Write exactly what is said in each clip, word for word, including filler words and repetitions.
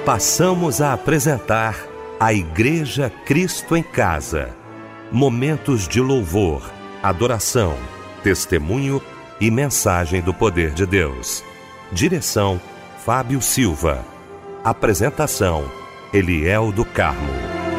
Passamos a apresentar a Igreja Cristo em Casa. Momentos de louvor, adoração, testemunho e mensagem do poder de Deus. Direção, Fábio Silva. Apresentação, Eliel do Carmo.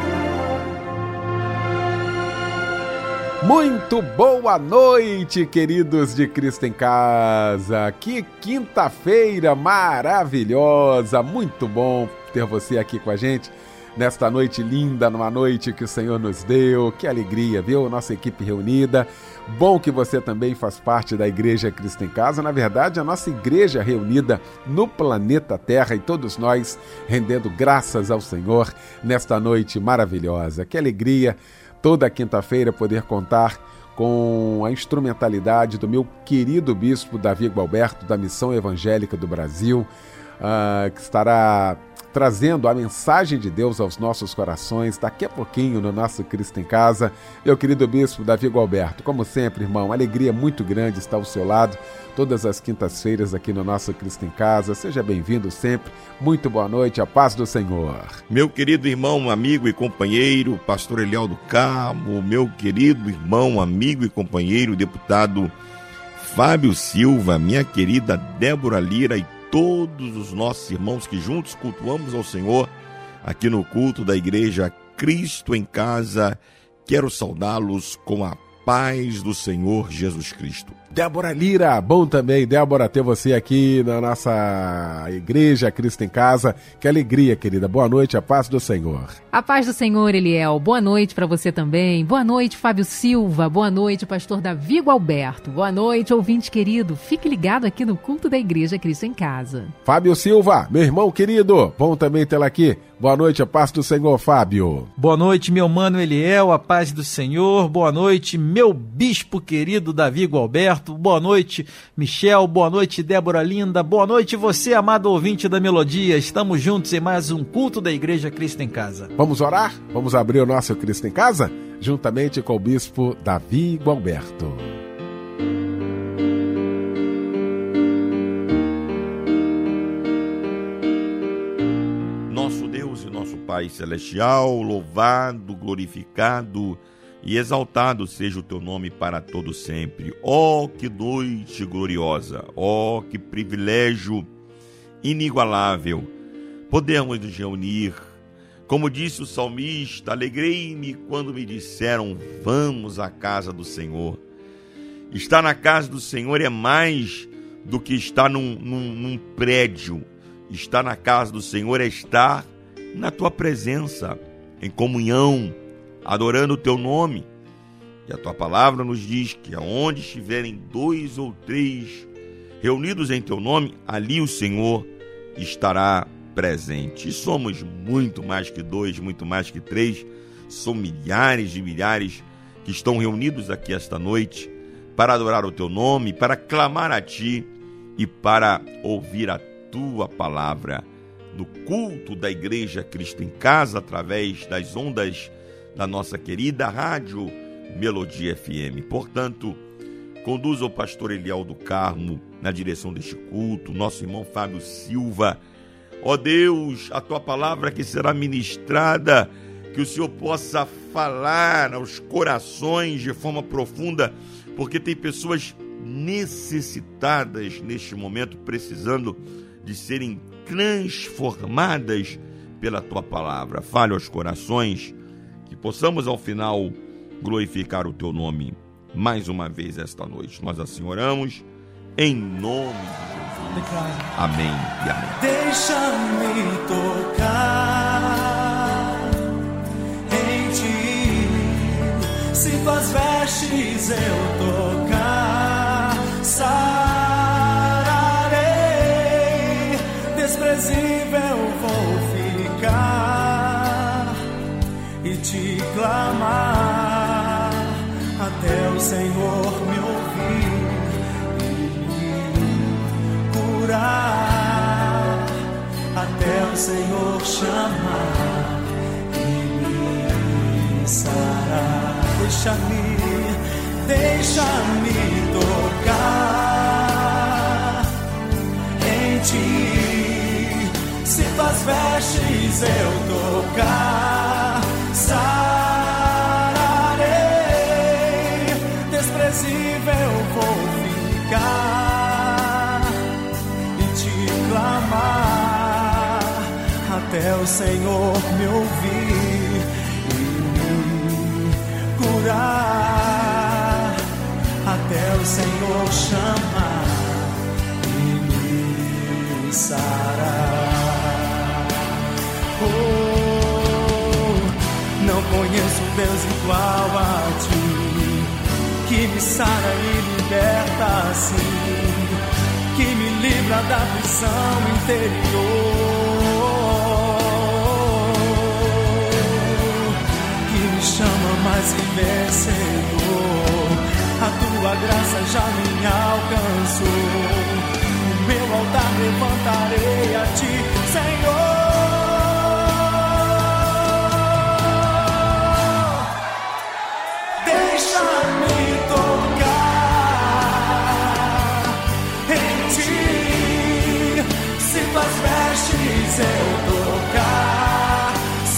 Muito boa noite, queridos de Cristo em Casa. Que quinta-feira maravilhosa, muito bom ter você aqui com a gente nesta noite linda, numa noite que o Senhor nos deu. Que alegria, viu? Nossa equipe reunida. Bom que você também faz parte da Igreja Cristo em Casa. Na verdade, a nossa igreja reunida no planeta Terra e todos nós rendendo graças ao Senhor nesta noite maravilhosa. Que alegria toda quinta-feira poder contar com a instrumentalidade do meu querido bispo Davi Gualberto, da Missão Evangélica do Brasil, uh, que estará trazendo a mensagem de Deus aos nossos corações daqui a pouquinho no nosso Cristo em Casa. Meu querido bispo Davi Gualberto, como sempre, irmão, alegria muito grande estar ao seu lado todas as quintas-feiras aqui no nosso Cristo em Casa. Seja bem-vindo sempre. Muito boa noite, a paz do Senhor. Meu querido irmão, amigo e companheiro, pastor Eliel do Carmo, meu querido irmão, amigo e companheiro, deputado Fábio Silva, minha querida Débora Lira e todos os nossos irmãos que juntos cultuamos ao Senhor aqui no culto da Igreja Cristo em Casa, quero saudá-los com a paz do Senhor Jesus Cristo. Débora Lira, bom também, Débora, ter você aqui na nossa Igreja Cristo em Casa. Que alegria, querida. Boa noite, a paz do Senhor. A paz do Senhor, Eliel. Boa noite para você também. Boa noite, Fábio Silva. Boa noite, pastor Davi Gualberto. Boa noite, ouvinte querido. Fique ligado aqui no culto da Igreja Cristo em Casa. Fábio Silva, meu irmão querido, bom também tê-la aqui. Boa noite, a paz do Senhor, Fábio. Boa noite, meu mano Eliel, a paz do Senhor. Boa noite, meu bispo querido Davi Gualberto. Boa noite, Michel. Boa noite, Débora Linda. Boa noite, você, amado ouvinte da Melodia. Estamos juntos em mais um culto da Igreja Cristo em Casa. Vamos orar? Vamos abrir o nosso Cristo em Casa? Juntamente com o bispo Davi Gualberto. Nosso Deus e nosso Pai Celestial, louvado, glorificado e exaltado seja o teu nome para todo sempre. Oh, que noite gloriosa! Oh, que privilégio inigualável! Podemos nos reunir. Como disse o salmista, alegrei-me quando me disseram, vamos à casa do Senhor. Estar na casa do Senhor é mais do que estar num, num, num prédio. Estar na casa do Senhor é estar na tua presença, em comunhão, adorando o teu nome. E a tua palavra nos diz que aonde estiverem dois ou três reunidos em teu nome, ali o Senhor estará presente. E somos muito mais que dois, muito mais que três. São milhares de milhares que estão reunidos aqui esta noite para adorar o teu nome, para clamar a ti e para ouvir a tua palavra no culto da Igreja Cristo em Casa, através das ondas da nossa querida rádio Melodia F M. Portanto, conduza o pastor Eliel do Carmo na direção deste culto, nosso irmão Fábio Silva. Ó Deus, a tua palavra que será ministrada, que o Senhor possa falar aos corações de forma profunda, porque tem pessoas necessitadas neste momento, precisando de serem transformadas pela tua palavra. Fale aos corações, que possamos ao final glorificar o teu nome mais uma vez esta noite. Nós assim oramos em nome de Jesus. Amém e amém. Deixa-me tocar em ti, se tuas vestes eu tocar, sararei, desprezível vou ficar e te clamar até o Senhor me ouvir e me curar, até o Senhor chamar e me sarar. Deixa-me, deixa-me tocar em ti, se tuas tuas vestes eu tocar, sararei, desprezível vou ficar e te clamar até o Senhor me ouvir e me curar, até o Senhor chamar e me sarar. Oh, não conheço Deus igual a ti, que me sara e liberta assim, que me livra da prisão interior, que me chama mais que vencedor. A tua graça já me alcançou, o meu altar levantarei a ti, Senhor. Deixa-me tocar em ti, se tuas vestes eu tocar,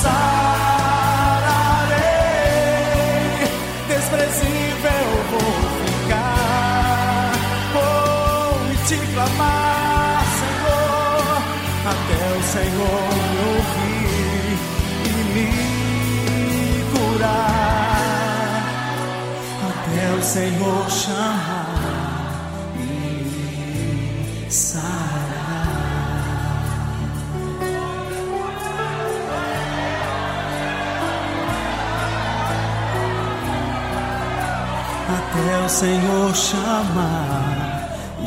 sararei, desprezível vou ficar, oh, e te clamar, Senhor, até o Senhor me ouvir e me curar, até o Senhor chamar e sarar. Até o Senhor chamar e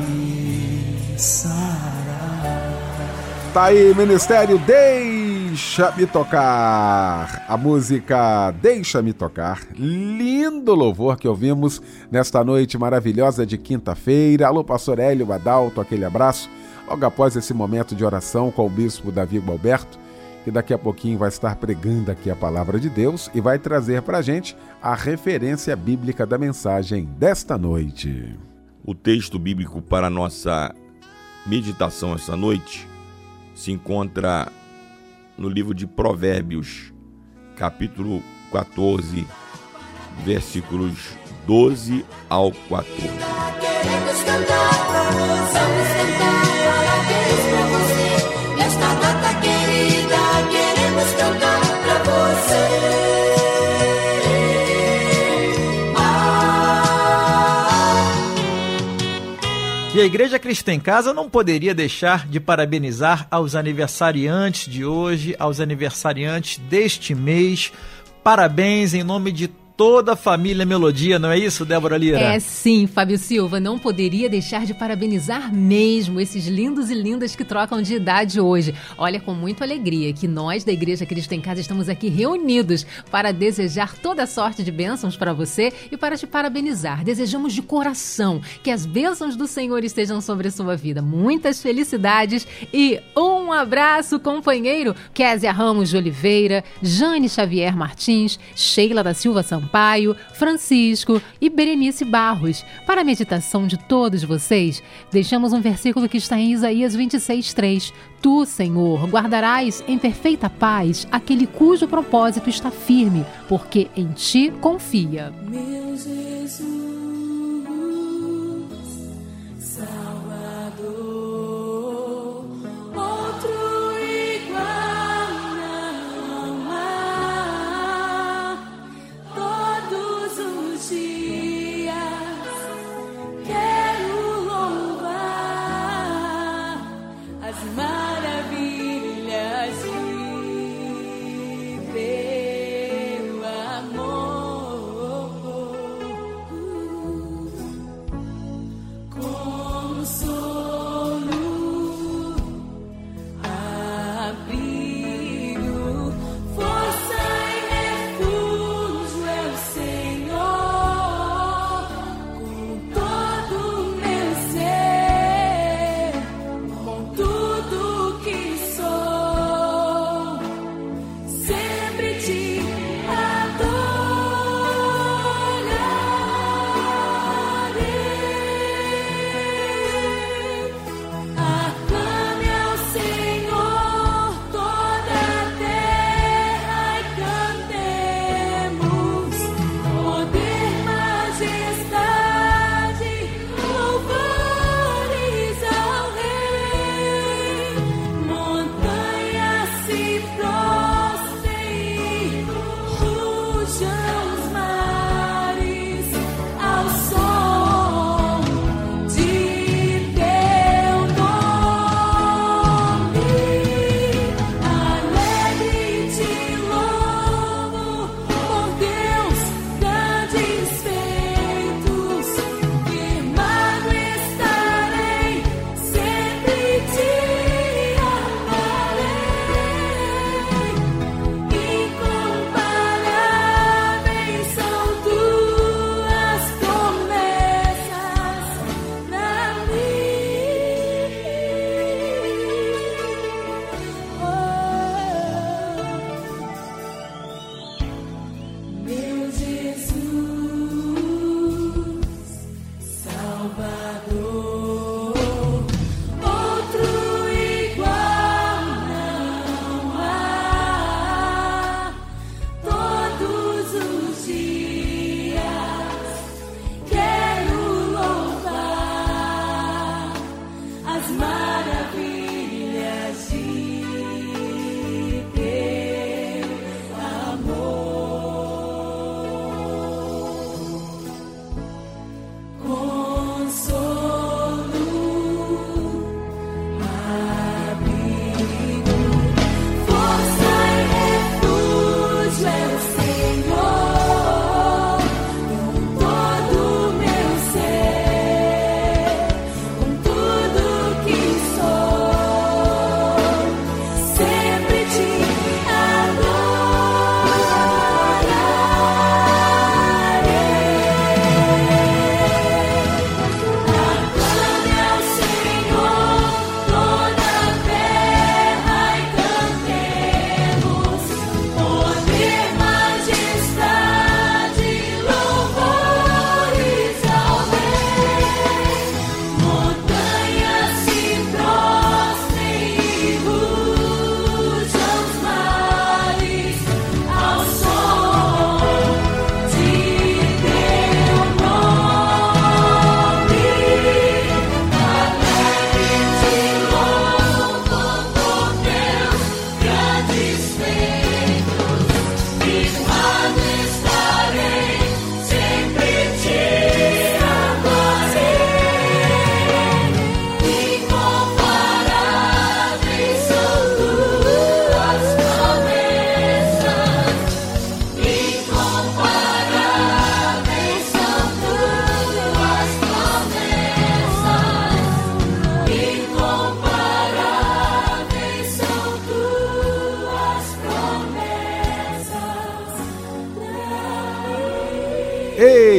sarar. Tá aí, Ministério Deixa-me Tocar. A música Deixa-me Tocar. Lindo louvor que ouvimos nesta noite maravilhosa de quinta-feira. Alô, pastor Hélio Adalto, aquele abraço. Logo após esse momento de oração com o bispo Davi Gualberto, que daqui a pouquinho vai estar pregando aqui a palavra de Deus e vai trazer pra gente a referência bíblica da mensagem desta noite. O texto bíblico para a nossa meditação esta noite se encontra no livro de Provérbios, capítulo quatorze, versículos doze ao quatorze. Queremos cantar, vamos cantar parabéns pra você. Nesta data querida, queremos cantar pra você. E a Igreja Cristo em Casa não poderia deixar de parabenizar aos aniversariantes de hoje, aos aniversariantes deste mês. Parabéns em nome de toda a família Melodia, não é isso, Débora Lira? É sim, Fábio Silva, não poderia deixar de parabenizar mesmo esses lindos e lindas que trocam de idade hoje. Olha, com muita alegria que nós da Igreja Cristo em Casa estamos aqui reunidos para desejar toda sorte de bênçãos para você e para te parabenizar. Desejamos de coração que as bênçãos do Senhor estejam sobre a sua vida. Muitas felicidades e um abraço, companheiro Kézia Ramos de Oliveira, Jane Xavier Martins, Sheila da Silva Sampaio, Francisco e Berenice Barros. Para a meditação de todos vocês, deixamos um versículo que está em Isaías vinte e seis, três. Tu, Senhor, guardarás em perfeita paz aquele cujo propósito está firme, porque em ti confia. Meu Jesus, Salvador, outro igual não há. Todos os dias quero louvar as maravilhas de teu amor.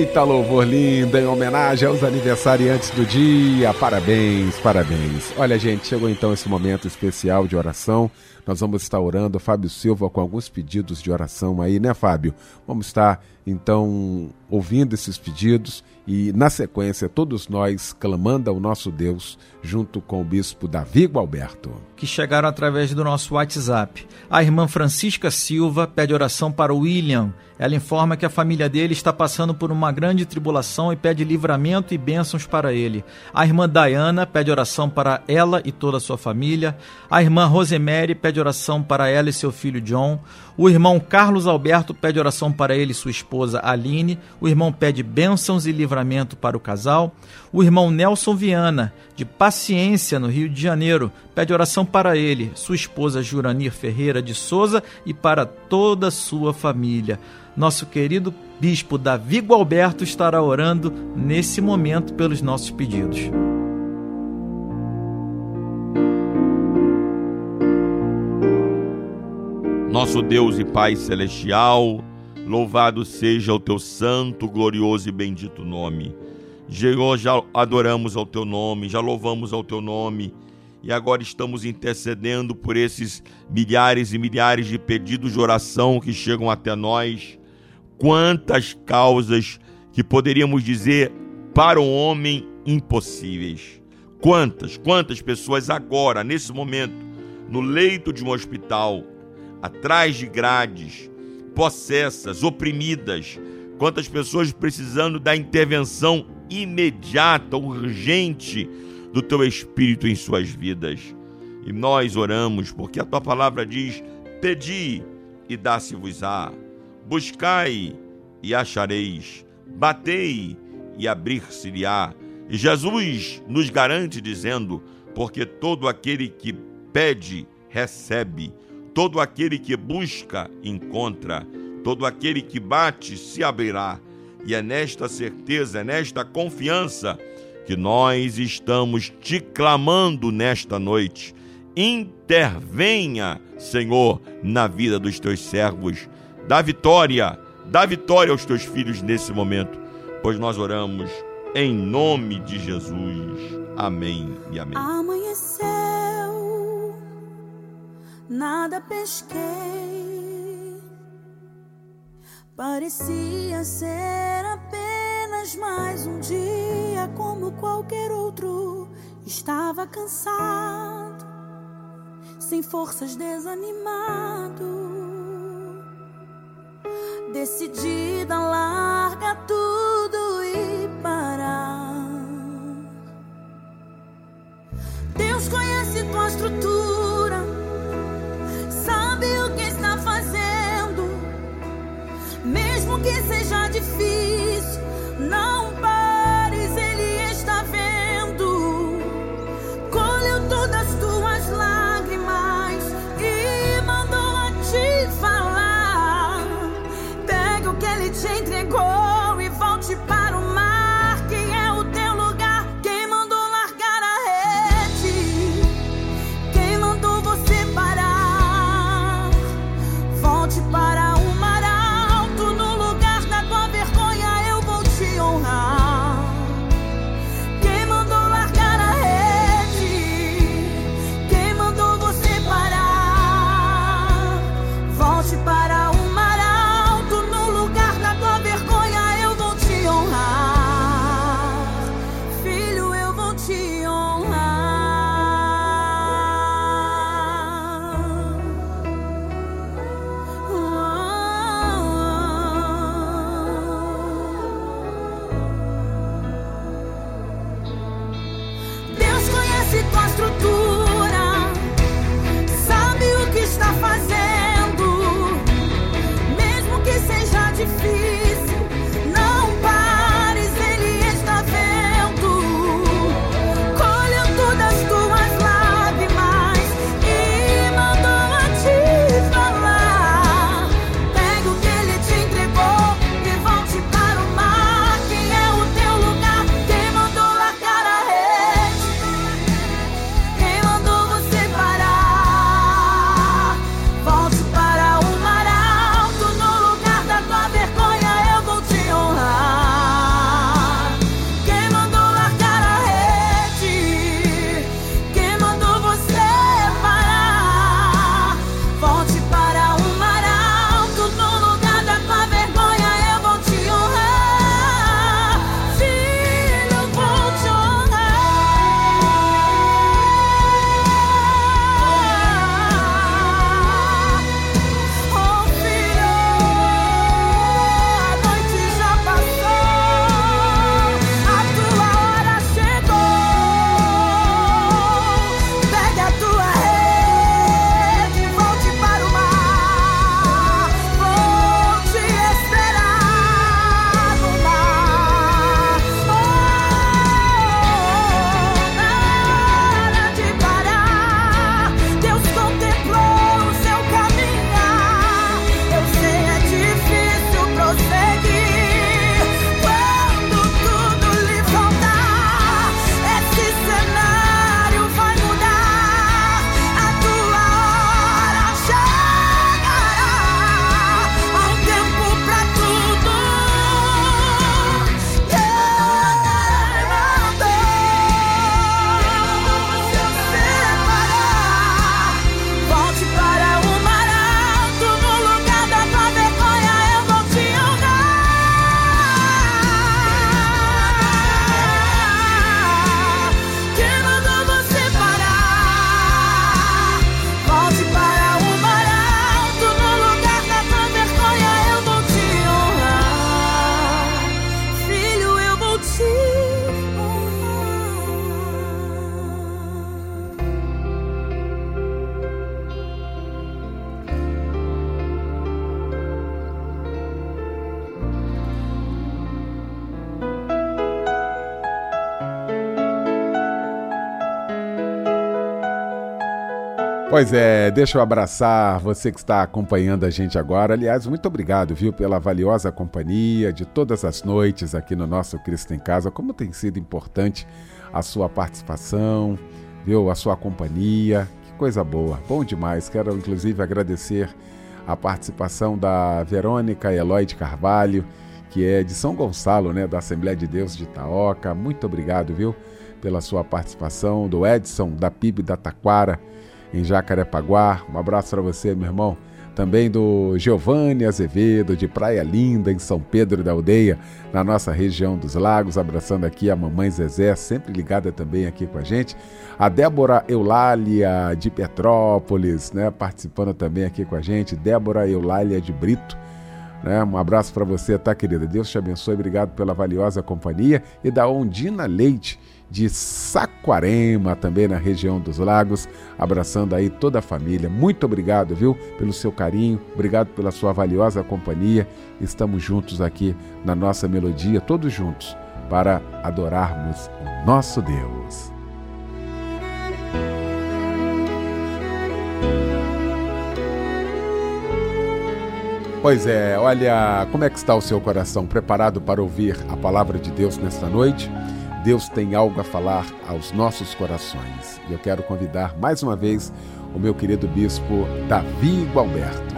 Eita, louvor lindo, em homenagem aos aniversariantes do dia. Parabéns, parabéns. Olha, gente, chegou então esse momento especial de oração. Nós vamos estar orando, Fábio Silva, com alguns pedidos de oração aí, né, Fábio? Vamos estar, então, ouvindo esses pedidos e, na sequência, todos nós clamando ao nosso Deus, junto com o bispo Davi Gualberto. Que chegaram através do nosso WhatsApp. A irmã Francisca Silva pede oração para o William. Ela informa que a família dele está passando por uma grande tribulação e pede livramento e bênçãos para ele. A irmã Diana pede oração para ela e toda a sua família. A irmã Rosemary pede oração para ela e seu filho John. O irmão Carlos Alberto pede oração para ele e sua esposa Aline. O irmão pede bênçãos e livramento para o casal. O irmão Nelson Viana, de Paciência, no Rio de Janeiro, pede oração para ele, sua esposa Juranir Ferreira de Souza e para toda a sua família. Nosso querido bispo Davi Gualberto estará orando nesse momento pelos nossos pedidos. Nosso Deus e Pai Celestial, louvado seja o teu santo, glorioso e bendito nome. Senhor, já adoramos ao teu nome, já louvamos ao teu nome e agora estamos intercedendo por esses milhares e milhares de pedidos de oração que chegam até nós. Quantas causas que poderíamos dizer para o homem impossíveis. Quantas, quantas pessoas agora, nesse momento, no leito de um hospital, atrás de grades, possessas, oprimidas, quantas pessoas precisando da intervenção imediata, urgente do teu Espírito em suas vidas. E nós oramos porque a tua palavra diz: pedi e dá-se-vos-á, buscai e achareis, batei e abrir-se-lhe-á. E Jesus nos garante dizendo: porque todo aquele que pede, recebe, todo aquele que busca, encontra, todo aquele que bate, se abrirá. E é nesta certeza, é nesta confiança que nós estamos te clamando nesta noite. Intervenha, Senhor, na vida dos teus servos. Dá vitória, dá vitória aos teus filhos nesse momento, pois nós oramos em nome de Jesus. Amém e amém. Amanheceu, nada pesquei, parecia ser apenas mais um dia como qualquer outro. Estava cansado, sem forças, desanimado, decidida a largar tudo e parar. Deus conhece tua estrutura, sabe o que está fazendo. Mesmo que seja difícil, não pares, Ele está vendo. Colheu todas as tuas lágrimas e mandou a te falar. Pega o que Ele te entregou e volte para o mar, que é o teu lugar. Quem mandou largar a rede? Quem mandou você parar? Volte para o mar alto, no lugar da tua vergonha. Pois é, deixa eu abraçar você que está acompanhando a gente agora. Aliás, muito obrigado, viu, pela valiosa companhia de todas as noites aqui no nosso Cristo em Casa. Como tem sido importante a sua participação, viu, a sua companhia. Que coisa boa, bom demais. Quero, inclusive, agradecer a participação da Verônica Eloy de Carvalho, que é de São Gonçalo, né, da Assembleia de Deus de Itaoca. Muito obrigado, viu, pela sua participação. Do Edson, da P I B da Taquara, em Jacarepaguá. Um abraço para você, meu irmão. Também do Giovanni Azevedo, de Praia Linda, em São Pedro da Aldeia, na nossa região dos Lagos. Abraçando aqui a mamãe Zezé, sempre ligada também aqui com a gente. A Débora Eulália, de Petrópolis, né, participando também aqui com a gente. Débora Eulália de Brito, né, um abraço para você, tá, querida? Deus te abençoe, obrigado pela valiosa companhia. E da Ondina Leite, de Saquarema, também na região dos Lagos, abraçando aí toda a família. Muito obrigado, viu, pelo seu carinho, obrigado pela sua valiosa companhia. Estamos juntos aqui na nossa melodia, todos juntos, para adorarmos o nosso Deus. Pois é, olha, como é que está o seu coração? Preparado para ouvir a palavra de Deus nesta noite? Deus tem algo a falar aos nossos corações. E eu quero convidar mais uma vez o meu querido bispo Davi Gualberto.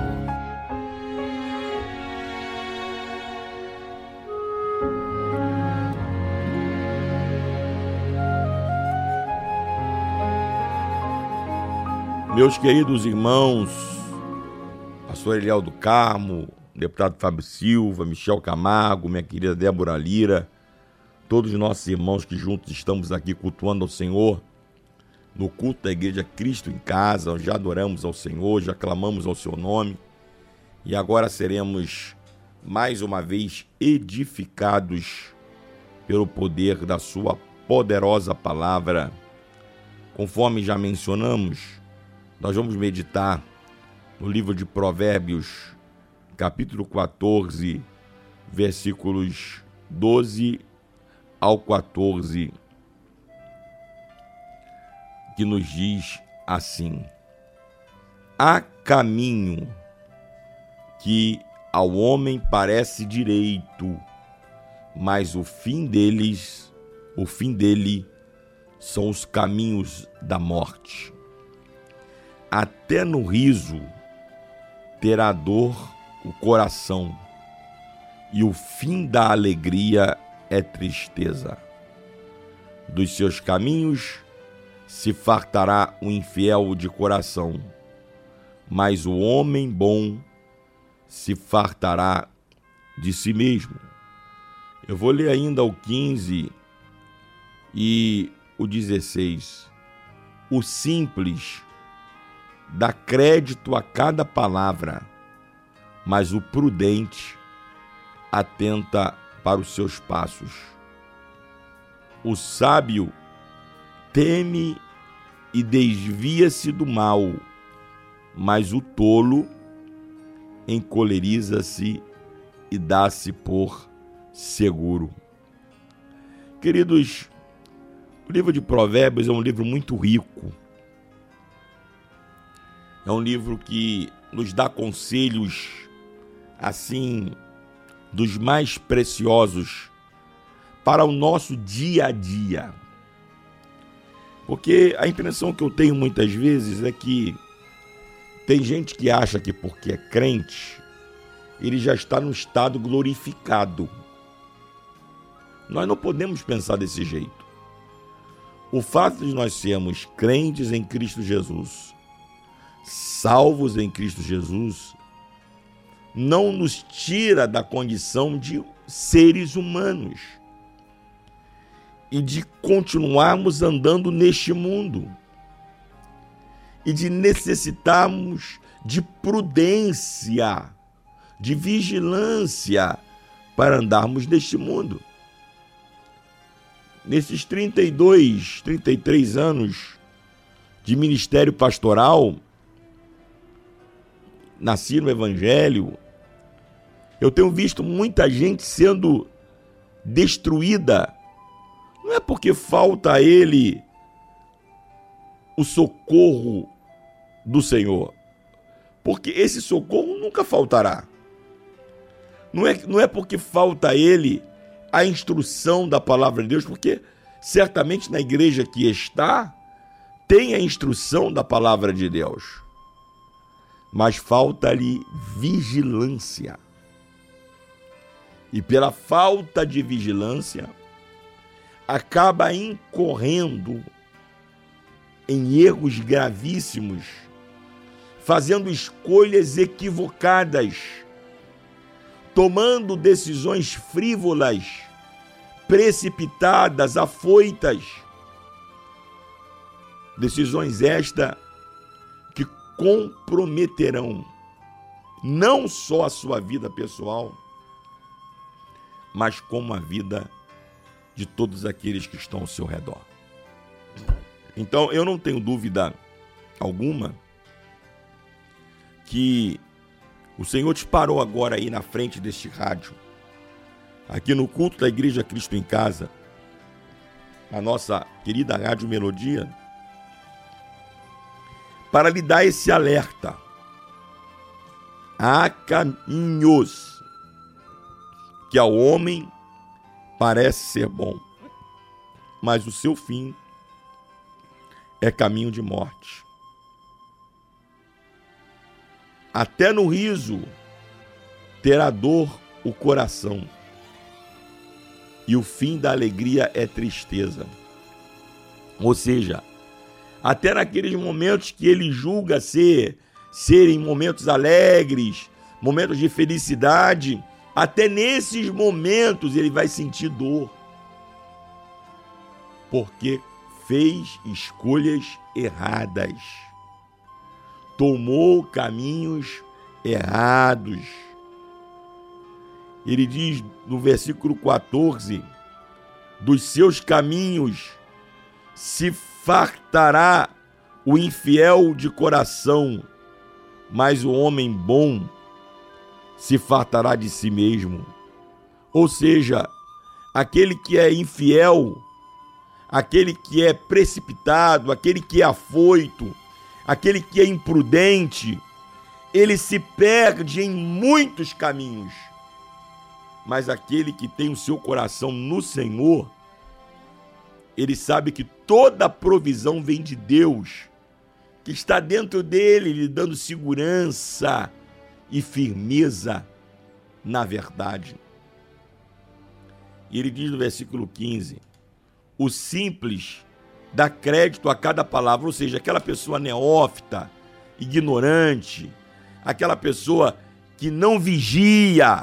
Meus queridos irmãos, pastor Eliel do Carmo, deputado Fábio Silva, Michel Camargo, minha querida Débora Lira, todos os nossos irmãos que juntos estamos aqui cultuando ao Senhor, no culto da Igreja Cristo em Casa, já adoramos ao Senhor, já clamamos ao seu nome, e agora seremos mais uma vez edificados pelo poder da sua poderosa palavra. Conforme já mencionamos, nós vamos meditar no livro de Provérbios, capítulo quatorze, versículos doze ao quatorze, que nos diz assim: há caminho que ao homem parece direito, mas o fim deles, o fim dele são os caminhos da morte. Até no riso terá dor o coração, e o fim da alegria é tristeza. Dos seus caminhos se fartará o infiel de coração, mas o homem bom se fartará de si mesmo. Eu vou ler ainda o quinze e o dezesseis. O simples dá crédito a cada palavra, mas o prudente atenta para os seus passos. O sábio teme e desvia-se do mal, mas o tolo encoleriza-se e dá-se por seguro. Queridos, o livro de Provérbios é um livro muito rico. É um livro que nos dá conselhos, assim, dos mais preciosos para o nosso dia a dia. Porque a impressão que eu tenho muitas vezes é que tem gente que acha que porque é crente, ele já está no estado glorificado. Nós não podemos pensar desse jeito. O fato de nós sermos crentes em Cristo Jesus, salvos em Cristo Jesus, não nos tira da condição de seres humanos e de continuarmos andando neste mundo e de necessitarmos de prudência, de vigilância para andarmos neste mundo. Nesses trinta e dois, trinta e três anos de ministério pastoral, nasci no Evangelho, eu tenho visto muita gente sendo destruída. Não é porque falta a ele o socorro do Senhor, porque esse socorro nunca faltará. Não é, não é porque falta a ele a instrução da palavra de Deus, porque certamente na igreja que está, tem a instrução da palavra de Deus, mas falta-lhe vigilância. E pela falta de vigilância, acaba incorrendo em erros gravíssimos, fazendo escolhas equivocadas, tomando decisões frívolas, precipitadas, afoitas. Decisões estas que comprometerão não só a sua vida pessoal, mas como a vida de todos aqueles que estão ao seu redor. Então, eu não tenho dúvida alguma que o Senhor te parou agora aí na frente deste rádio, aqui no culto da Igreja Cristo em Casa, a nossa querida Rádio Melodia, para lhe dar esse alerta. Há caminhos que ao homem parece ser bom, mas o seu fim é caminho de morte. Até no riso terá dor o coração, e o fim da alegria é tristeza. Ou seja, até naqueles momentos que ele julga ser, serem momentos alegres, momentos de felicidade, até nesses momentos ele vai sentir dor, porque fez escolhas erradas, tomou caminhos errados. Ele diz no versículo quatorze, dos seus caminhos se fartará o infiel de coração, mas o homem bom se fartará de si mesmo. Ou seja, aquele que é infiel, aquele que é precipitado, aquele que é afoito, aquele que é imprudente, ele se perde em muitos caminhos. Mas aquele que tem o seu coração no Senhor, ele sabe que toda a provisão vem de Deus, que está dentro dele, lhe dando segurança e firmeza na verdade. E ele diz no versículo quinze, o simples dá crédito a cada palavra, ou seja, aquela pessoa neófita, ignorante, aquela pessoa que não vigia,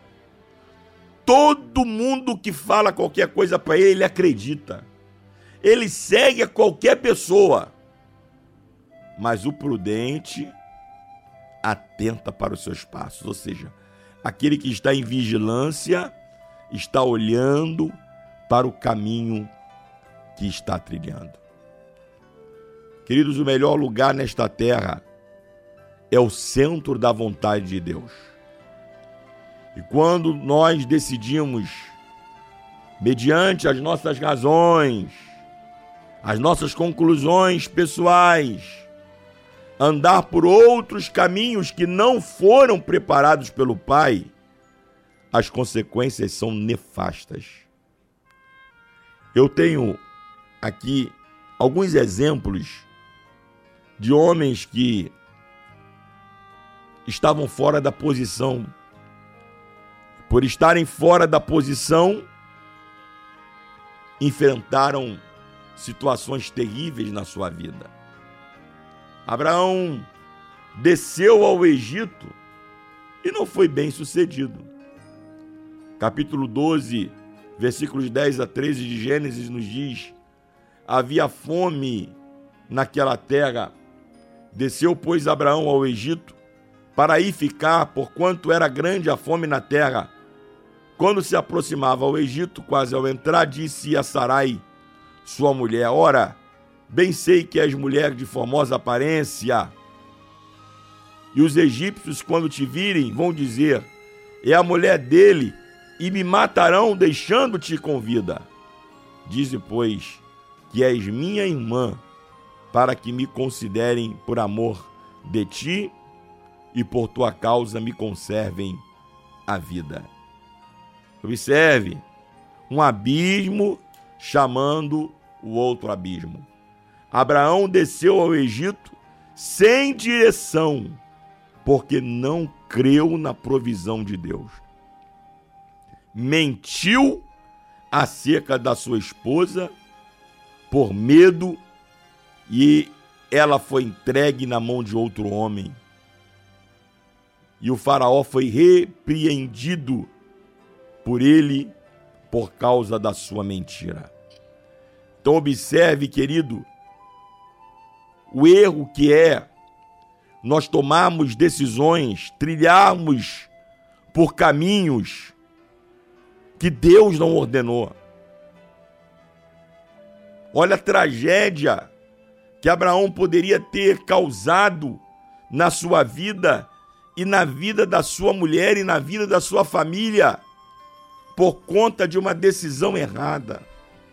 todo mundo que fala qualquer coisa para ele, ele acredita. Ele segue a qualquer pessoa. Mas o prudente atenta para os seus passos. Ou seja, aquele que está em vigilância está olhando para o caminho que está trilhando. Queridos, o melhor lugar nesta terra é o centro da vontade de Deus. E quando nós decidimos, mediante as nossas razões, as nossas conclusões pessoais, andar por outros caminhos que não foram preparados pelo Pai, as consequências são nefastas. Eu tenho aqui alguns exemplos de homens que estavam fora da posição. Por estarem fora da posição, enfrentaram situações terríveis na sua vida. Abraão desceu ao Egito e não foi bem sucedido. Capítulo doze, versículos dez a treze de Gênesis nos diz: havia fome naquela terra. Desceu, pois, Abraão ao Egito para aí ficar, porquanto era grande a fome na terra. Quando se aproximava ao Egito, quase ao entrar, disse a Sarai, sua mulher: ora, bem sei que és mulher de formosa aparência. E os egípcios, quando te virem, vão dizer: é a mulher dele, e me matarão, deixando-te com vida. Dize, pois, que és minha irmã, para que me considerem por amor de ti, e por tua causa me conservem a vida. Observe, um abismo chamando o outro abismo. Abraão desceu ao Egito sem direção, porque não creu na provisão de Deus. Mentiu acerca da sua esposa por medo, e ela foi entregue na mão de outro homem. E o faraó foi repreendido por ele por causa da sua mentira. Então observe, querido, o erro que é nós tomarmos decisões, trilharmos por caminhos que Deus não ordenou. Olha a tragédia que Abraão poderia ter causado na sua vida e na vida da sua mulher e na vida da sua família por conta de uma decisão errada.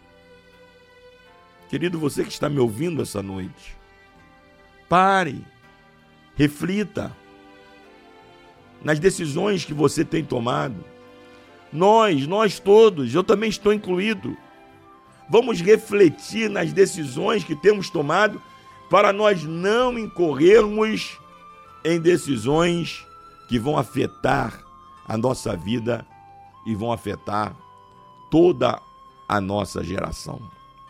Querido, você que está me ouvindo essa noite, pare, reflita nas decisões que você tem tomado. Nós, nós todos, eu também estou incluído, vamos refletir nas decisões que temos tomado para nós não incorrermos em decisões que vão afetar a nossa vida e vão afetar toda a nossa geração.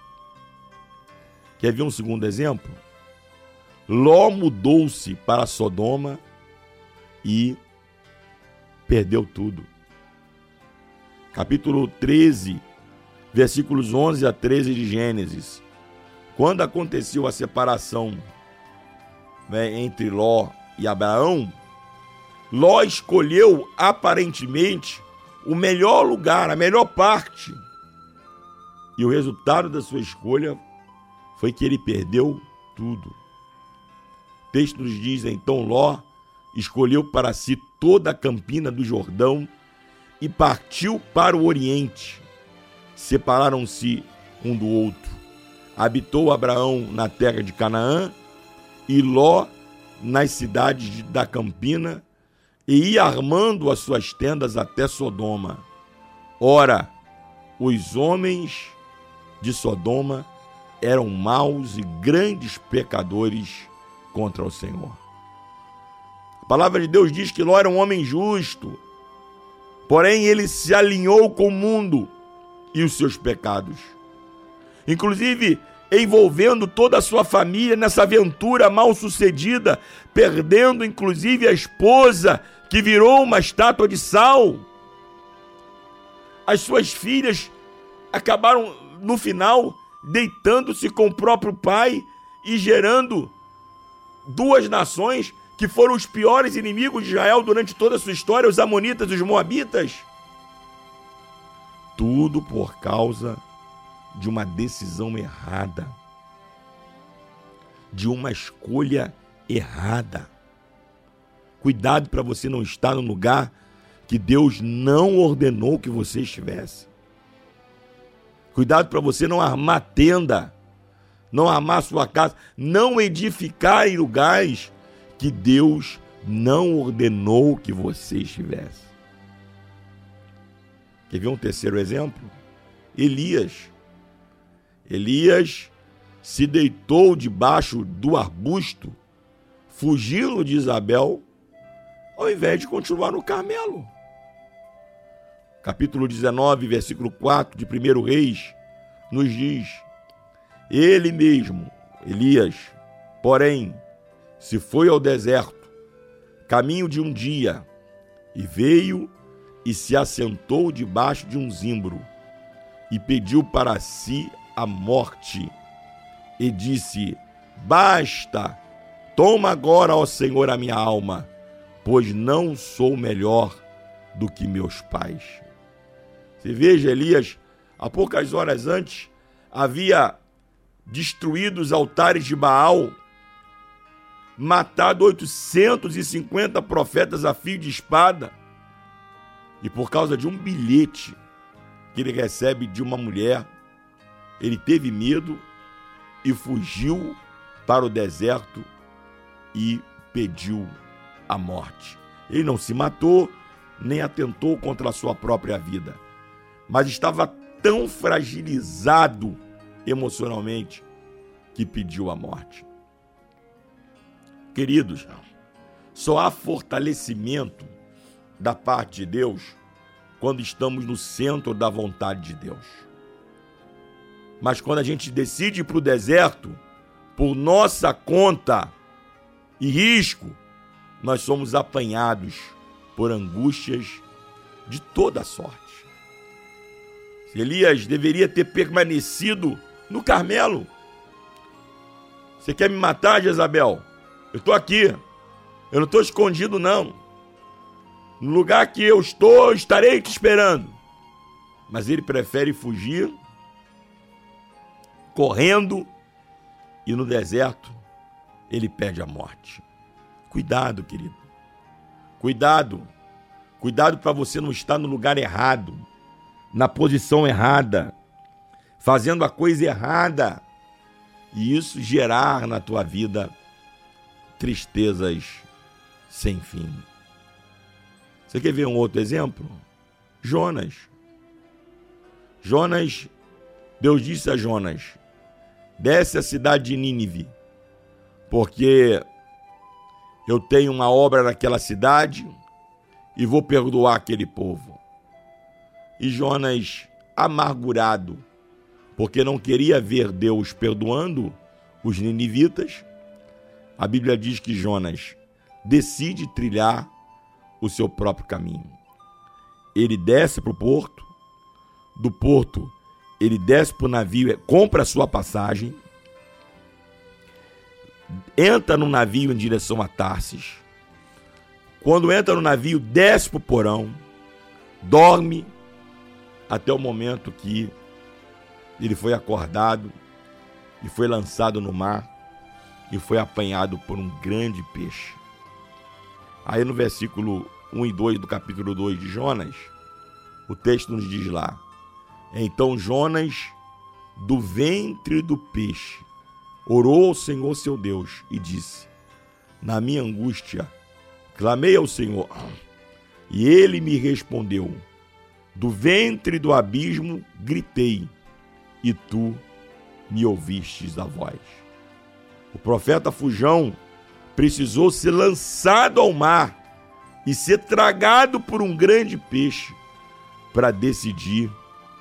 Quer ver um segundo exemplo? Ló mudou-se para Sodoma e perdeu tudo. Capítulo treze, versículos onze a treze de Gênesis. Quando aconteceu a separação, né, entre Ló e Abraão, Ló escolheu aparentemente o melhor lugar, a melhor parte. E o resultado da sua escolha foi que ele perdeu tudo. O texto nos diz, então Ló escolheu para si toda a campina do Jordão e partiu para o Oriente. Separaram-se um do outro. Habitou Abraão na terra de Canaã e Ló nas cidades da campina, e ia armando as suas tendas até Sodoma. Ora, os homens de Sodoma eram maus e grandes pecadores contra o Senhor. A palavra de Deus diz que Ló era um homem justo, porém ele se alinhou com o mundo e os seus pecados, inclusive envolvendo toda a sua família nessa aventura mal sucedida, perdendo inclusive a esposa, que virou uma estátua de sal. As suas filhas acabaram, no final, deitando-se com o próprio pai e gerando duas nações que foram os piores inimigos de Israel durante toda a sua história, os amonitas e os moabitas. Tudo por causa de uma decisão errada, de uma escolha errada. Cuidado para você não estar no lugar que Deus não ordenou que você estivesse. Cuidado para você não armar tenda, não armar sua casa, não edificar em lugares que Deus não ordenou que você estivesse. Quer ver um terceiro exemplo? Elias. Elias se deitou debaixo do arbusto, fugindo de Isabel, ao invés de continuar no Carmelo. Capítulo dezenove, versículo quatro de primeiro Reis, nos diz: ele mesmo, Elias, porém, se foi ao deserto, caminho de um dia, e veio e se assentou debaixo de um zimbro, e pediu para si a morte, e disse: basta, toma agora, ó Senhor, a minha alma, pois não sou melhor do que meus pais. Você veja, Elias, há poucas horas antes, havia destruído os altares de Baal, matado oitocentos e cinquenta profetas a fio de espada, e por causa de um bilhete que ele recebe de uma mulher, ele teve medo e fugiu para o deserto e pediu a morte. Ele não se matou, nem atentou contra a sua própria vida, mas estava tão fragilizado emocionalmente que pediu a morte. Queridos, só há fortalecimento da parte de Deus quando estamos no centro da vontade de Deus. Mas quando a gente decide ir para o deserto, por nossa conta e risco, nós somos apanhados por angústias de toda sorte. Elias deveria ter permanecido no Carmelo. Você quer me matar, Jezabel? Eu estou aqui. Eu não estou escondido, não. No lugar que eu estou, eu estarei te esperando. Mas ele prefere fugir, correndo, e no deserto ele pede a morte. Cuidado, querido. Cuidado. Cuidado para você não estar no lugar errado, na posição errada, fazendo a coisa errada, e isso gerar na tua vida tristezas sem fim. Você quer ver um outro exemplo? Jonas. Jonas, Deus disse a Jonas: desce à cidade de Nínive, porque eu tenho uma obra naquela cidade e vou perdoar aquele povo. E Jonas, amargurado, porque não queria ver Deus perdoando os ninivitas, a Bíblia diz que Jonas decide trilhar o seu próprio caminho. Ele desce para o porto, do porto ele desce para o navio, compra a sua passagem, entra no navio em direção a Tarsis. Quando entra no navio, desce para o porão, dorme até o momento que ele foi acordado e foi lançado no mar e foi apanhado por um grande peixe. Aí no versículo um e dois do capítulo dois de Jonas, o texto nos diz lá: então Jonas, do ventre do peixe, orou ao Senhor seu Deus e disse: na minha angústia, clamei ao Senhor, e ele me respondeu. Do ventre do abismo gritei, e tu me ouvistes a voz. O profeta Fujão precisou ser lançado ao mar e ser tragado por um grande peixe para decidir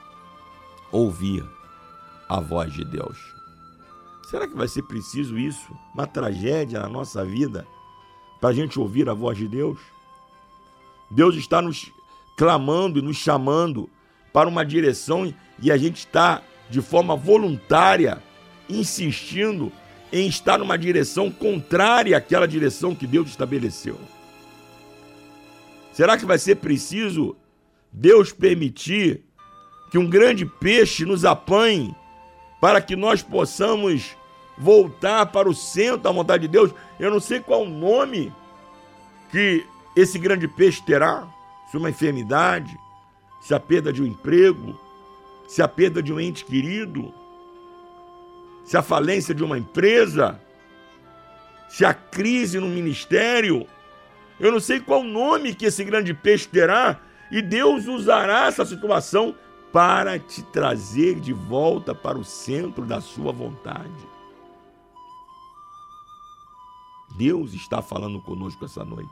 ouvir a voz de Deus. Será que vai ser preciso isso? Uma tragédia na nossa vida para a gente ouvir a voz de Deus? Deus está nos clamando e nos chamando para uma direção e a gente está de forma voluntária insistindo em estar numa direção contrária àquela direção que Deus estabeleceu. Será que vai ser preciso Deus permitir que um grande peixe nos apanhe para que nós possamos voltar para o centro da vontade de Deus? Eu não sei qual o nome que esse grande peixe terá, se uma enfermidade, se a perda de um emprego, se a perda de um ente querido, se a falência de uma empresa, se a crise no ministério. Eu não sei qual o nome que esse grande peixe terá, e Deus usará essa situação para te trazer de volta para o centro da sua vontade. Deus está falando conosco essa noite.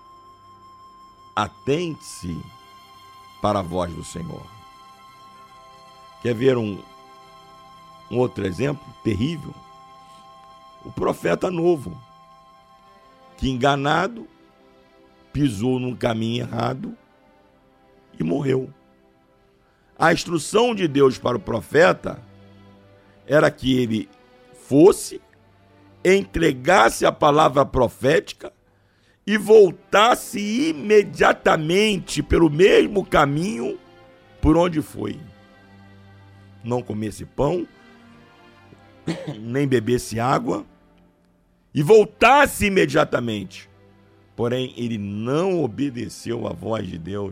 Atente-se para a voz do Senhor. Quer ver um, um outro exemplo terrível? O profeta novo, que enganado, pisou num caminho errado e morreu. A instrução de Deus para o profeta era que ele fosse, entregasse a palavra profética e voltasse imediatamente pelo mesmo caminho por onde foi. Não comesse pão, nem bebesse água, e voltasse imediatamente. Porém, ele não obedeceu à voz de Deus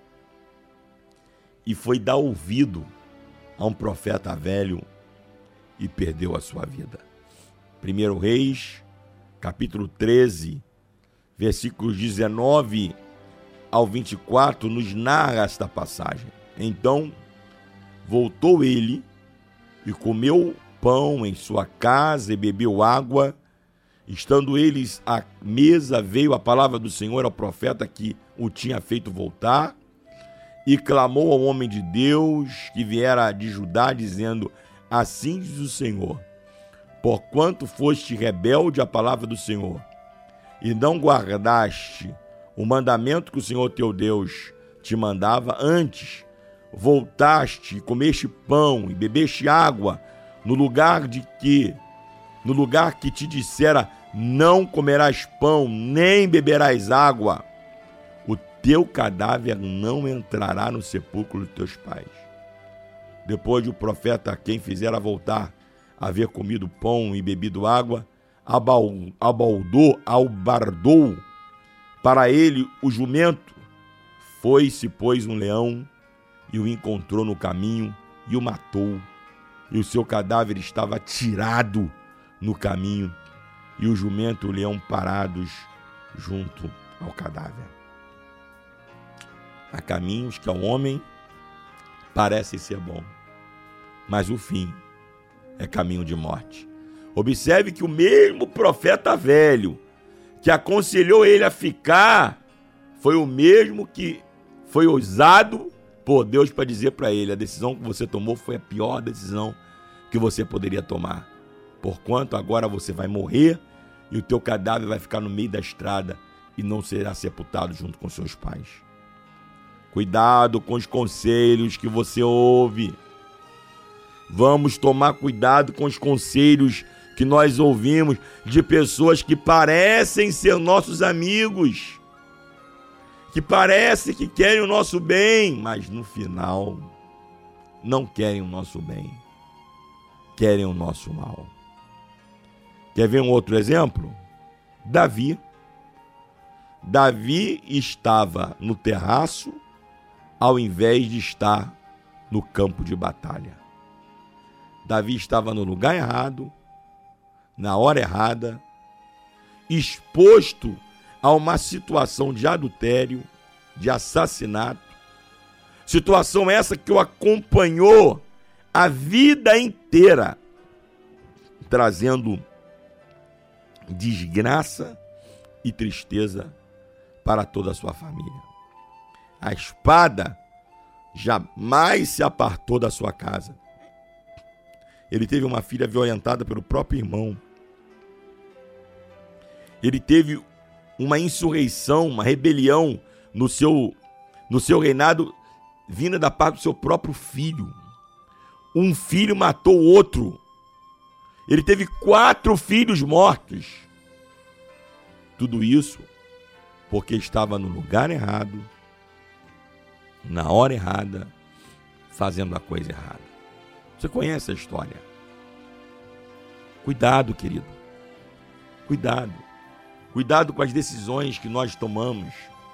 e foi dar ouvido a um profeta velho e perdeu a sua vida. Primeiro Reis, capítulo treze, versículos dezenove ao vinte e quatro, nos narra esta passagem. Então voltou ele e comeu pão em sua casa e bebeu água. Estando eles à mesa, veio a palavra do Senhor ao profeta que o tinha feito voltar, e clamou ao homem de Deus que viera de Judá, dizendo: assim diz o Senhor, porquanto foste rebelde à palavra do Senhor, e não guardaste o mandamento que o Senhor teu Deus te mandava, antes voltaste e comeste pão e bebeste água no lugar de que, no lugar que te dissera: não comerás pão, nem beberás água, o teu cadáver não entrará no sepulcro de teus pais. Depois o profeta, a quem fizera voltar, haver comido pão e bebido água, abaldou, albardou para ele o jumento. Foi-se, pois, um leão e o encontrou no caminho e o matou. E o seu cadáver estava tirado no caminho, e o jumento e o leão parados junto ao cadáver. Há caminhos que ao homem parecem ser bons, mas o fim é caminho de morte. Observe que o mesmo profeta velho que aconselhou ele a ficar foi o mesmo que foi usado por Deus para dizer para ele: a decisão que você tomou foi a pior decisão que você poderia tomar, porquanto agora você vai morrer e o teu cadáver vai ficar no meio da estrada e não será sepultado junto com seus pais. Cuidado com os conselhos que você ouve. Vamos tomar cuidado com os conselhos que nós ouvimos de pessoas que parecem ser nossos amigos, que parecem que querem o nosso bem, mas no final não querem o nosso bem, querem o nosso mal. Quer ver um outro exemplo? Davi. Davi estava no terraço ao invés de estar no campo de batalha. Davi estava no lugar errado, na hora errada, exposto a uma situação de adultério, de assassinato, situação essa que o acompanhou a vida inteira, trazendo desgraça e tristeza para toda a sua família. A espada jamais se apartou da sua casa. Ele teve uma filha violentada pelo próprio irmão. Ele teve uma insurreição, uma rebelião no seu, no seu reinado, vinda da parte do seu próprio filho. Um filho matou o outro. Ele teve quatro filhos mortos. Tudo isso porque estava no lugar errado, na hora errada, fazendo a coisa errada. Você conhece a história. Cuidado, querido. Cuidado. Cuidado com as decisões que nós tomamos.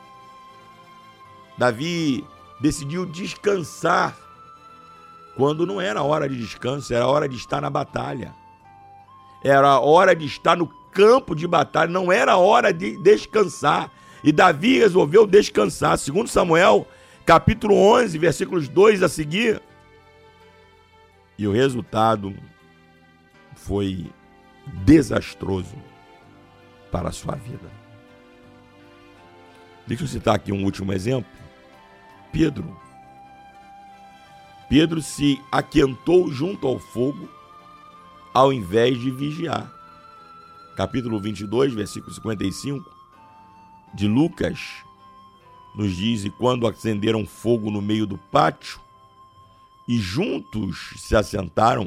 Davi decidiu descansar quando não era hora de descanso, era hora de estar na batalha. Era hora de estar no campo de batalha, não era hora de descansar. E Davi resolveu descansar. Segundo Samuel, capítulo onze, versículos dois a seguir. E o resultado foi desastroso para a sua vida. Deixa eu citar aqui um último exemplo. Pedro. Pedro se aquentou junto ao fogo ao invés de vigiar. Capítulo vinte e dois, versículo cinquenta e cinco de Lucas nos diz: e quando acenderam fogo no meio do pátio e juntos se assentaram,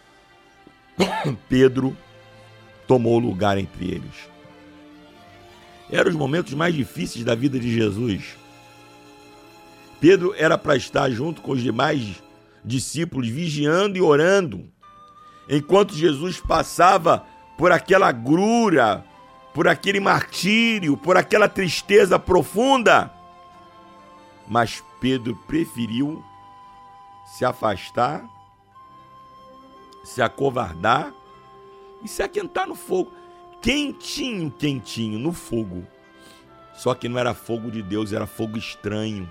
Pedro tomou lugar entre eles. Eram os momentos mais difíceis da vida de Jesus. Pedro era para estar junto com os demais discípulos, vigiando e orando, enquanto Jesus passava por aquela agrura, por aquele martírio, por aquela tristeza profunda. Mas Pedro preferiu se afastar, se acovardar e se aquentar no fogo. quentinho, quentinho, no fogo. Só que não era fogo de Deus, era fogo estranho.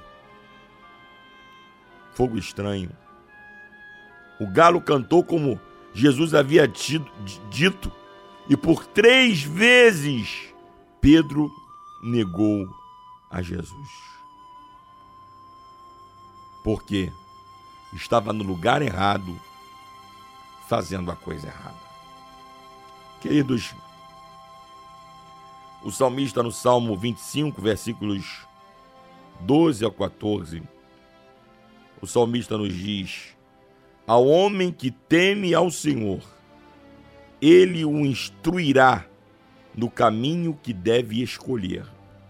Fogo estranho. O galo cantou como Jesus havia tido, dito, e por três vezes Pedro negou a Jesus. Porque estava no lugar errado, fazendo a coisa errada. Queridos, o salmista no Salmo vinte e cinco, versículos doze ao quatorze, o salmista nos diz: ao homem que teme ao Senhor, ele o instruirá no caminho que deve escolher.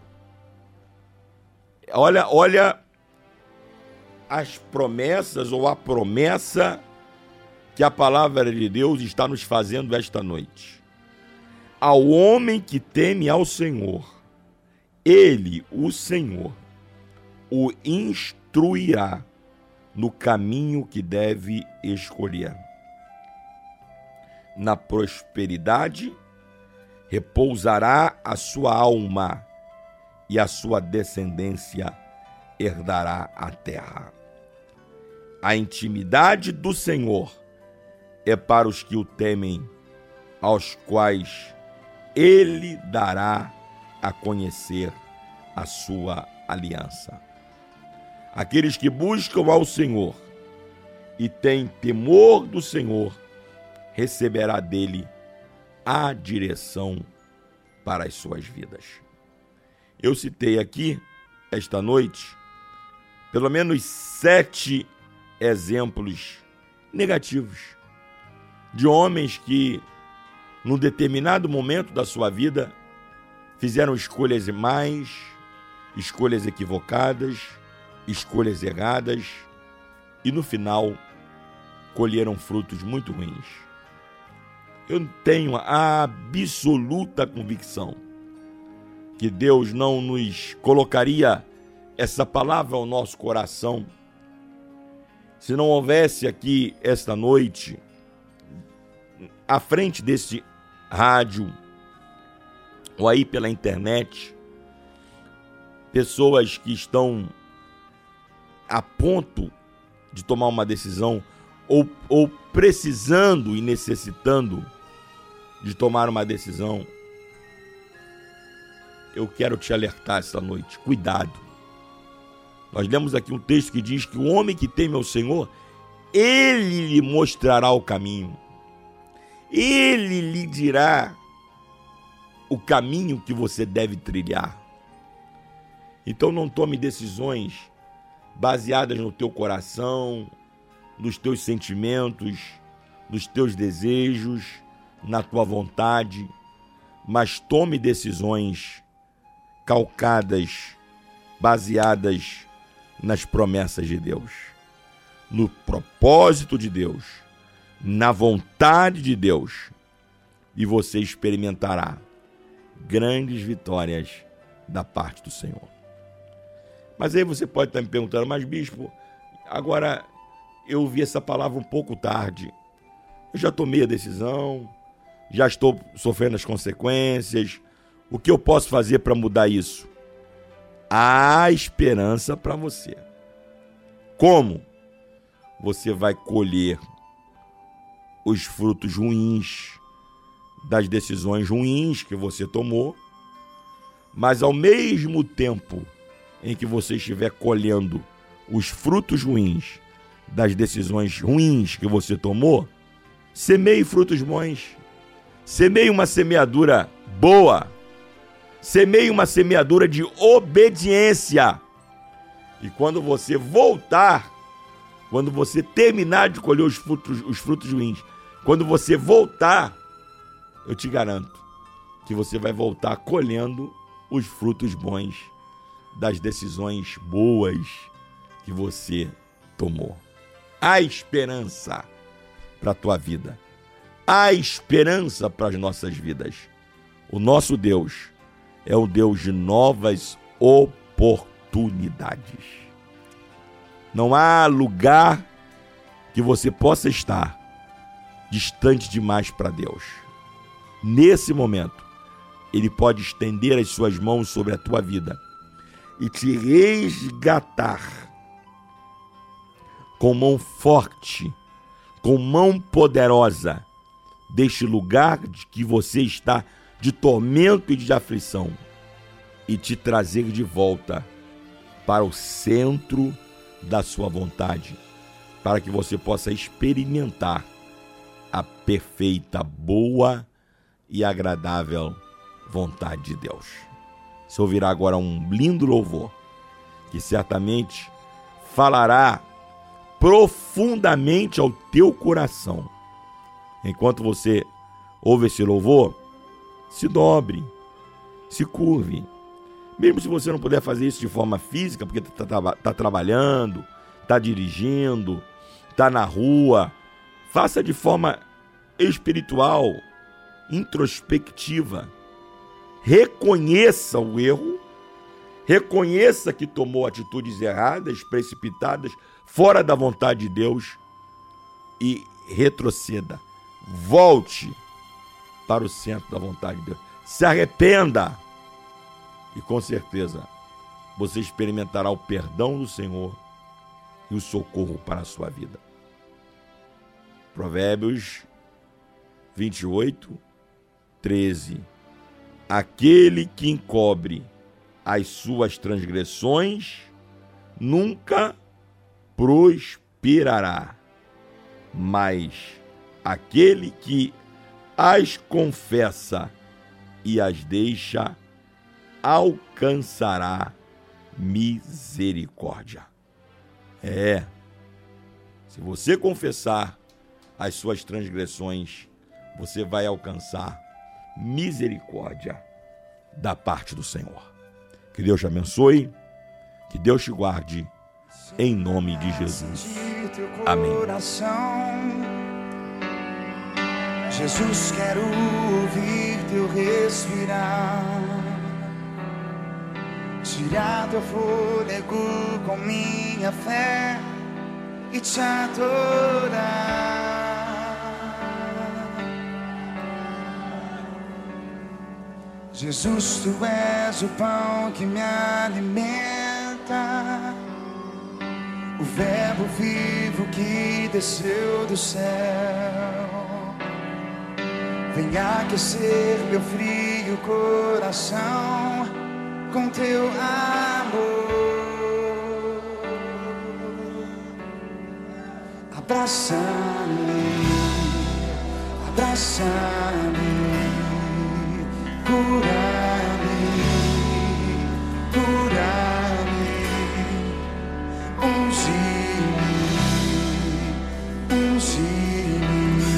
Olha, olha as promessas ou a promessa que a palavra de Deus está nos fazendo esta noite. Ao homem que teme ao Senhor, ele, o Senhor, o instruirá no caminho que deve escolher. Na prosperidade repousará a sua alma, e a sua descendência herdará a terra. A intimidade do Senhor é para os que o temem, aos quais ele dará a conhecer a sua aliança. Aqueles que buscam ao Senhor e têm temor do Senhor, receberá dele a direção para as suas vidas. Eu citei aqui, esta noite, pelo menos sete exemplos negativos de homens que, num determinado momento da sua vida, fizeram escolhas mais, escolhas equivocadas, escolhas erradas e, no final, colheram frutos muito ruins. Eu tenho a absoluta convicção que Deus não nos colocaria essa palavra ao nosso coração se não houvesse aqui esta noite, à frente desse rádio ou aí pela internet, pessoas que estão a ponto de tomar uma decisão ou, ou precisando e necessitando de tomar uma decisão. Eu quero te alertar esta noite, cuidado. Nós lemos aqui um texto que diz que o homem que teme ao Senhor, ele lhe mostrará o caminho. Ele lhe dirá o caminho que você deve trilhar. Então não tome decisões baseadas no teu coração, nos teus sentimentos, nos teus desejos, na tua vontade, mas tome decisões calcadas, baseadas nas promessas de Deus, no propósito de Deus, na vontade de Deus, e você experimentará grandes vitórias da parte do Senhor. Mas aí você pode estar me perguntando: mas bispo, agora eu ouvi essa palavra um pouco tarde, eu já tomei a decisão, já estou sofrendo as consequências, o que eu posso fazer para mudar isso? Há esperança para você. Como? Você vai colher os frutos ruins das decisões ruins que você tomou, mas ao mesmo tempo em que você estiver colhendo os frutos ruins das decisões ruins que você tomou, semeie frutos bons, semeie uma semeadura boa, semeie uma semeadura de obediência. E quando você voltar, quando você terminar de colher os frutos, os frutos ruins, quando você voltar, eu te garanto que você vai voltar colhendo os frutos bons das decisões boas que você tomou. Há esperança para a tua vida. Há esperança para as nossas vidas. O nosso Deus é o Deus de novas oportunidades. Não há lugar que você possa estar distante demais para Deus. Nesse momento, Ele pode estender as suas mãos sobre a tua vida e te resgatar com mão forte, com mão poderosa, deste lugar de que você está de tormento e de aflição, e te trazer de volta para o centro da sua vontade, para que você possa experimentar a perfeita, boa e agradável vontade de Deus. Você ouvirá agora um lindo louvor que certamente falará profundamente ao teu coração. Enquanto você ouve esse louvor, se dobre, se curve. Mesmo se você não puder fazer isso de forma física, porque está tá, tá trabalhando, está dirigindo, está na rua, faça de forma espiritual, introspectiva. Reconheça o erro, reconheça que tomou atitudes erradas, precipitadas, fora da vontade de Deus, e retroceda. Volte para o centro da vontade de Deus. Se arrependa. E com certeza você experimentará o perdão do Senhor e o socorro para a sua vida. Provérbios vinte e oito, treze. Aquele que encobre as suas transgressões nunca prosperará, mas aquele que as confessa e as deixa alcançará misericórdia. É, se você confessar as suas transgressões, você vai alcançar misericórdia da parte do Senhor. Que Deus te abençoe, que Deus te guarde, em nome de Jesus. Amém. Jesus, quero ouvir teu respirar, tirar teu fôlego com minha fé e te adorar. Jesus, tu és o pão que me alimenta, o verbo vivo que desceu do céu. Vem aquecer meu frio coração com teu amor. Abraça-me, abraça-me, cura-me, cura-me, unge-me, unge-me,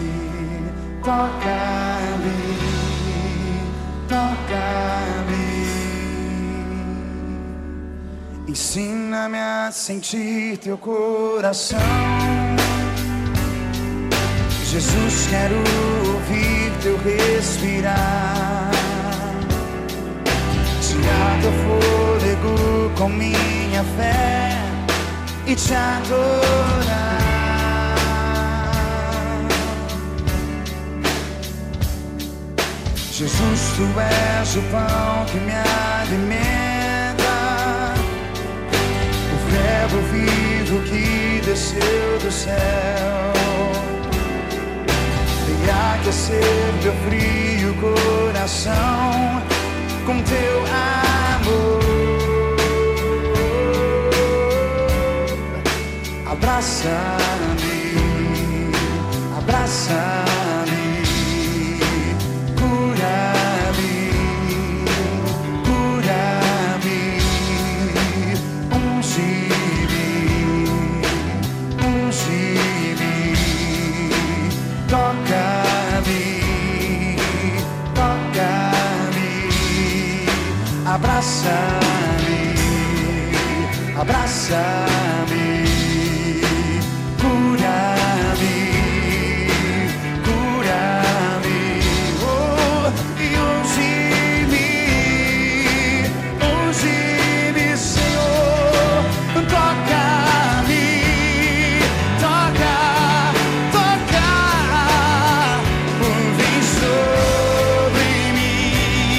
toca-me, toca-me. Ensina-me a sentir teu coração. Jesus, quero ouvir teu respirar, tirar teu fôlego com minha fé e te adorar. Jesus, tu és o pão que me alimenta, o verbo vivo que desceu do céu. Vem aquecer meu frio coração com teu amor. Abraça-me, abraça-me, cura-me, cura-me, unge-me, unge-me, toca-me, toca-me, abraça-me, abraça-me, cura-me, cura-me, oh, e unge-me, unge-me, Senhor, toca-me, toca, toca, vem sobre mim,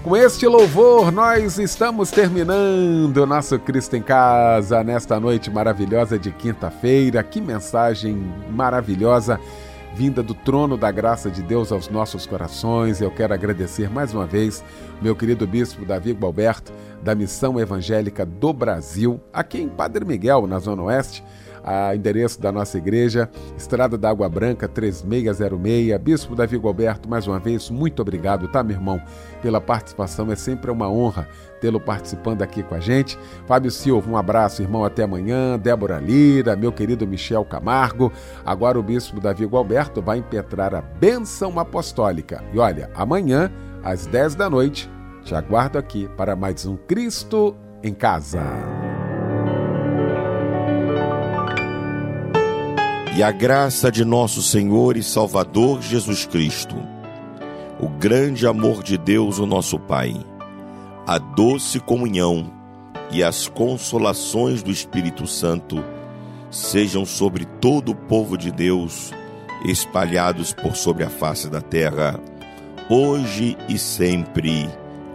Com este louvor, nós estamos terminando o nosso Cristo em Casa nesta noite maravilhosa de quinta-feira. Que mensagem maravilhosa vinda do trono da graça de Deus aos nossos corações. Eu quero agradecer mais uma vez meu querido bispo Davi Gualberto, da Missão Evangélica do Brasil, aqui em Padre Miguel, na Zona Oeste. A endereço da nossa igreja, Estrada da Água Branca, três seis zero seis. Bispo Davi Gualberto, mais uma vez, muito obrigado, tá, meu irmão, pela participação. É sempre uma honra tê-lo participando aqui com a gente. Fábio Silva, um abraço, irmão, até amanhã. Débora Lira, meu querido Michel Camargo. Agora o bispo Davi Gualberto vai impetrar a bênção apostólica. E olha, amanhã, às dez da noite, te aguardo aqui para mais um Cristo em Casa. E a graça de nosso Senhor e Salvador Jesus Cristo, o grande amor de Deus, o nosso Pai, a doce comunhão e as consolações do Espírito Santo sejam sobre todo o povo de Deus, espalhados por sobre a face da terra, hoje e sempre.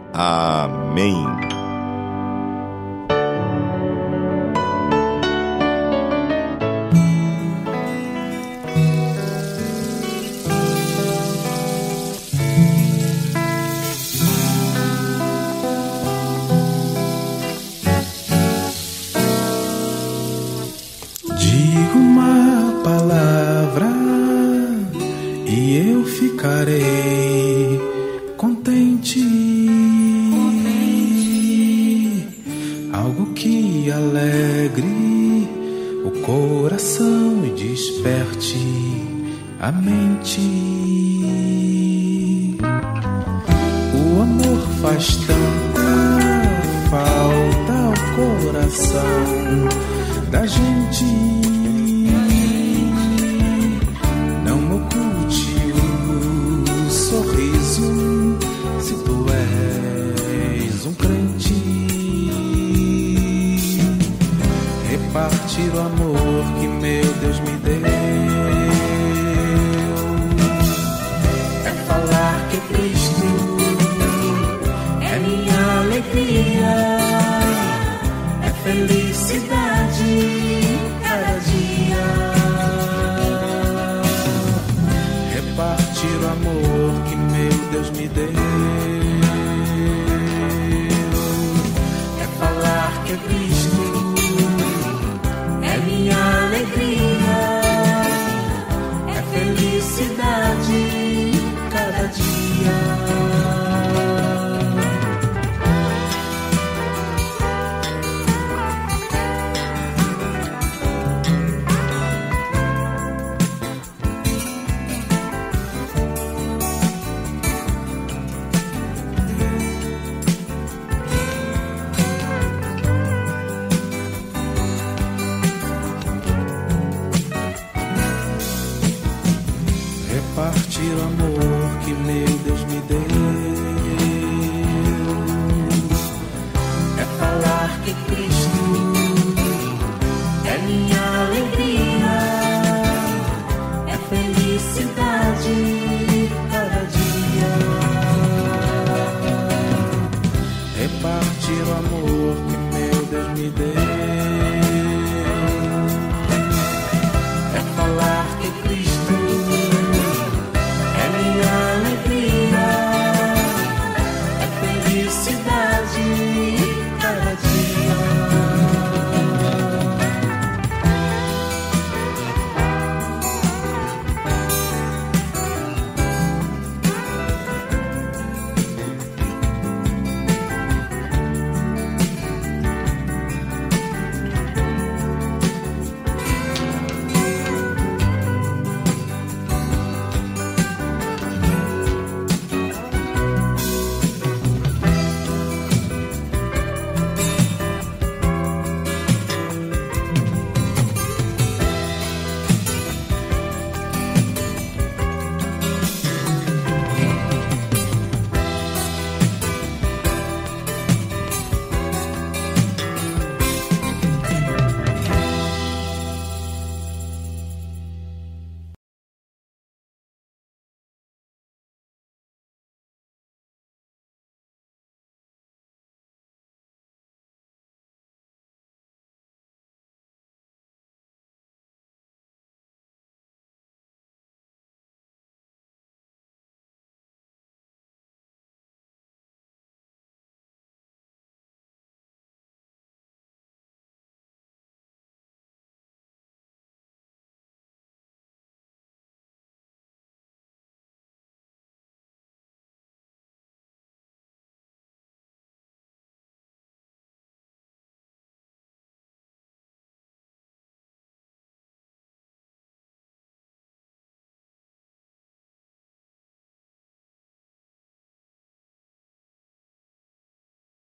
Amém. Repartir o amor que meu Deus me deu.